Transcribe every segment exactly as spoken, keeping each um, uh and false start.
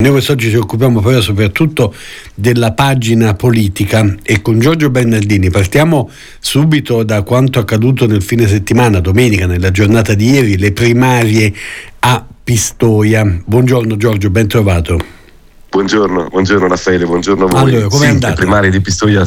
Noi quest'oggi ci occupiamo però soprattutto della pagina politica e con Giorgio Bernardini partiamo subito da quanto accaduto nel fine settimana, domenica, nella giornata di ieri, le primarie a Pistoia. Buongiorno Giorgio, ben trovato. Buongiorno, buongiorno Raffaele, buongiorno a voi. Allora, com'è sì, andata? Le primarie di Pistoia.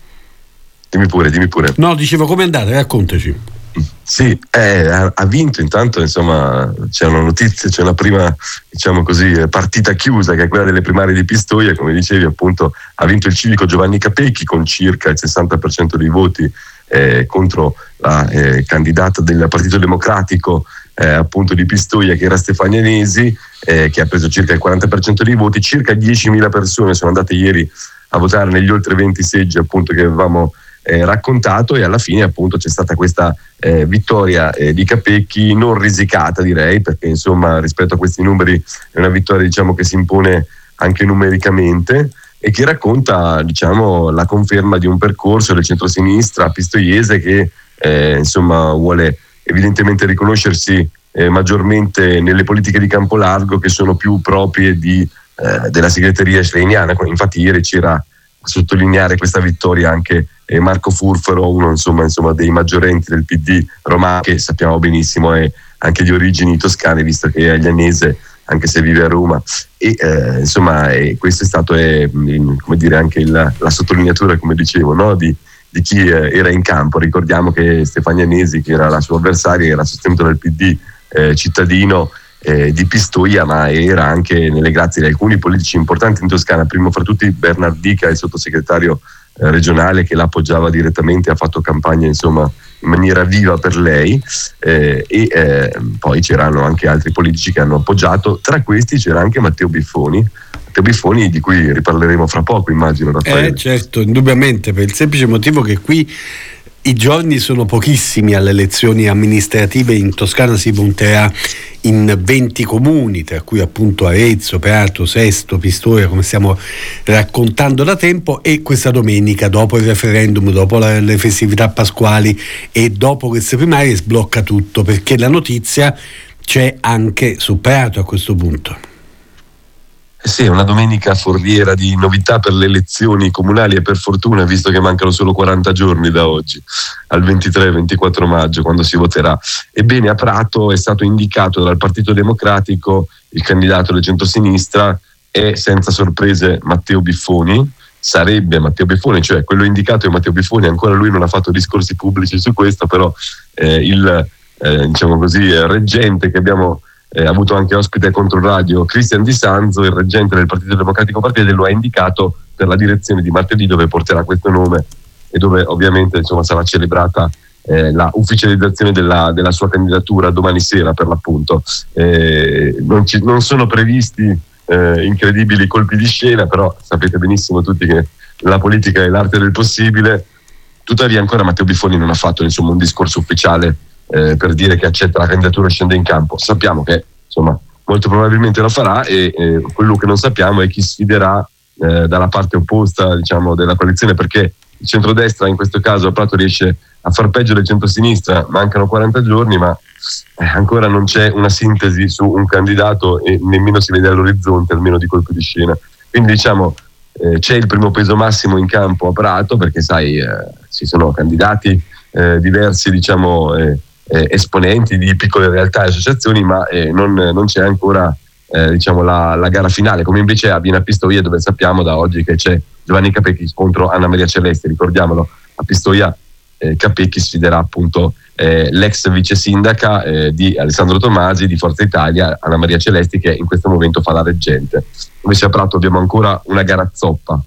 Dimmi pure, dimmi pure. No, dicevo, com'è andata? Raccontaci. Sì, eh, ha, ha vinto intanto, insomma, c'è una notizia, c'è una prima, diciamo così, partita chiusa che è quella delle primarie di Pistoia, come dicevi appunto, ha vinto il civico Giovanni Capecchi con circa il sessanta per cento dei voti eh, contro la eh, candidata del Partito Democratico eh, appunto di Pistoia che era Stefania Nesi, eh, che ha preso circa il quaranta per cento dei voti. Circa diecimila persone sono andate ieri a votare negli oltre venti seggi appunto che avevamo Eh, raccontato, e alla fine appunto c'è stata questa eh, vittoria eh, di Capecchi non risicata, direi, perché insomma rispetto a questi numeri è una vittoria, diciamo, che si impone anche numericamente e che racconta, diciamo, la conferma di un percorso del centrosinistra pistoiese che eh, insomma vuole evidentemente riconoscersi eh, maggiormente nelle politiche di campo largo che sono più proprie di, eh, della segreteria schleiniana. Infatti ieri c'era a sottolineare questa vittoria anche E Marco Furfero, uno insomma, insomma dei maggiorenti del P D romano, che sappiamo benissimo è anche di origini toscane, visto che è aglianese, anche se vive a Roma. E eh, insomma eh, questo è stato eh, come dire anche il, la sottolineatura, come dicevo, no? di, di chi eh, era in campo. Ricordiamo che Stefania Nesi, che era la sua avversaria, era sostenuta dal P D eh, cittadino eh, di Pistoia, ma era anche nelle grazie di alcuni politici importanti in Toscana, primo fra tutti Bernardica, il sottosegretario regionale che l'appoggiava direttamente, ha fatto campagna insomma in maniera viva per lei, eh, e eh, poi c'erano anche altri politici che hanno appoggiato. Tra questi c'era anche Matteo Biffoni Matteo Biffoni di cui riparleremo fra poco, immagino, Raffaele. Eh certo, indubbiamente, per il semplice motivo che qui i giorni sono pochissimi alle elezioni amministrative. In Toscana si punterà in venti comuni, tra cui appunto Arezzo, Prato, Sesto, Pistoia, come stiamo raccontando da tempo, e questa domenica, dopo il referendum, dopo la, le festività pasquali e dopo queste primarie, sblocca tutto, perché la notizia c'è anche su Prato a questo punto. Eh sì, è una domenica foriera di novità per le elezioni comunali e per fortuna, visto che mancano solo quaranta giorni da oggi al ventitré ventiquattro maggio, quando si voterà. Ebbene, a Prato è stato indicato dal Partito Democratico il candidato del centrosinistra, è senza sorprese Matteo Biffoni. Sarebbe Matteo Biffoni, cioè quello indicato è Matteo Biffoni. Ancora lui non ha fatto discorsi pubblici su questo, però eh, il eh, diciamo così reggente che abbiamo Eh, ha avuto anche ospite a Controradio, Cristian Di Sanzo, il reggente del Partito Democratico Partito, lo ha indicato per la direzione di martedì, dove porterà questo nome e dove ovviamente insomma sarà celebrata eh, la ufficializzazione della, della sua candidatura domani sera, per l'appunto. Eh, non, ci, non sono previsti eh, incredibili colpi di scena, però sapete benissimo tutti che la politica è l'arte del possibile. Tuttavia ancora Matteo Biffoni non ha fatto insomma un discorso ufficiale Eh, per dire che accetta la candidatura e scende in campo. Sappiamo che insomma molto probabilmente lo farà, e eh, quello che non sappiamo è chi sfiderà eh, dalla parte opposta, diciamo, della coalizione, perché il centrodestra in questo caso a Prato riesce a far peggio del centrosinistra. Mancano quaranta giorni, ma eh, ancora non c'è una sintesi su un candidato e nemmeno si vede all'orizzonte almeno di colpo di scena. Quindi diciamo eh, c'è il primo peso massimo in campo a Prato, perché sai eh, ci sono candidati eh, diversi, diciamo eh, Eh, esponenti di piccole realtà e associazioni, ma eh, non, non c'è ancora eh, diciamo la, la gara finale, come invece avviene a Pistoia, dove sappiamo da oggi che c'è Giovanni Capecchi contro Anna Maria Celesti. Ricordiamolo, a Pistoia eh, Capecchi sfiderà appunto eh, l'ex vice sindaca eh, di Alessandro Tomasi di Forza Italia, Anna Maria Celesti, che in questo momento fa la reggente. Invece a Prato abbiamo ancora una gara zoppa.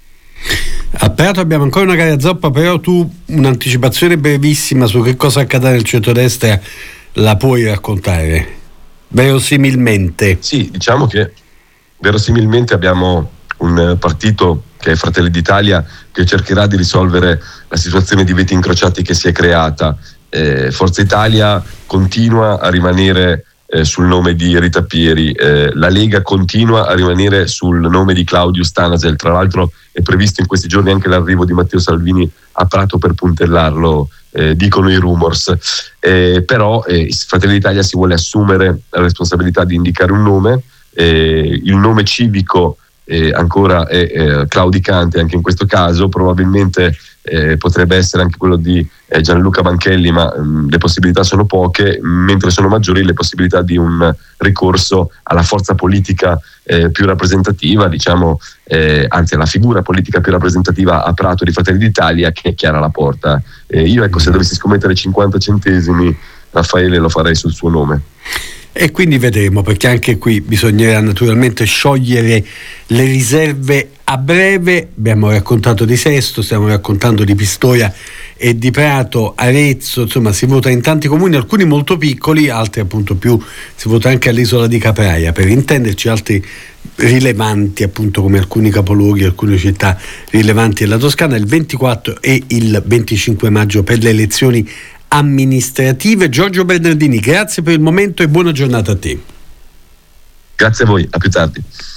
A Prato abbiamo ancora una gara zoppa, però tu un'anticipazione brevissima su che cosa accadrà nel centrodestra la puoi raccontare? Verosimilmente. Sì, diciamo che verosimilmente abbiamo un partito che è Fratelli d'Italia, che cercherà di risolvere la situazione di veti incrociati che si è creata. Eh, Forza Italia continua a rimanere eh, sul nome di Rita Pieri, eh, la Lega continua a rimanere sul nome di Claudio Stanasel. Tra l'altro è previsto in questi giorni anche l'arrivo di Matteo Salvini a Prato per puntellarlo, eh, dicono i rumors. Eh, però eh, Fratelli d'Italia si vuole assumere la responsabilità di indicare un nome, eh, il nome civico eh, ancora è eh, claudicante anche in questo caso, probabilmente eh, potrebbe essere anche quello di eh, Gianluca Banchelli, ma mh, le possibilità sono poche, mentre sono maggiori le possibilità di un ricorso alla forza politica eh, più rappresentativa, diciamo, eh, anzi alla figura politica più rappresentativa a Prato di Fratelli d'Italia, che è Chiara Laporta. Eh, io ecco, se dovessi scommettere cinquanta centesimi, Raffaele, lo farei sul suo nome. E quindi vedremo, perché anche qui bisognerà naturalmente sciogliere le riserve a breve. Abbiamo raccontato di Sesto, stiamo raccontando di Pistoia e di Prato, Arezzo, insomma si vota in tanti comuni, alcuni molto piccoli, altri appunto più, si vota anche all'isola di Capraia, per intenderci, altri rilevanti appunto come alcuni capoluoghi, alcune città rilevanti della Toscana, il ventiquattro e il venticinque maggio per le elezioni amministrative. Giorgio Bernardini, grazie per il momento e buona giornata a te. Grazie a voi, a più tardi.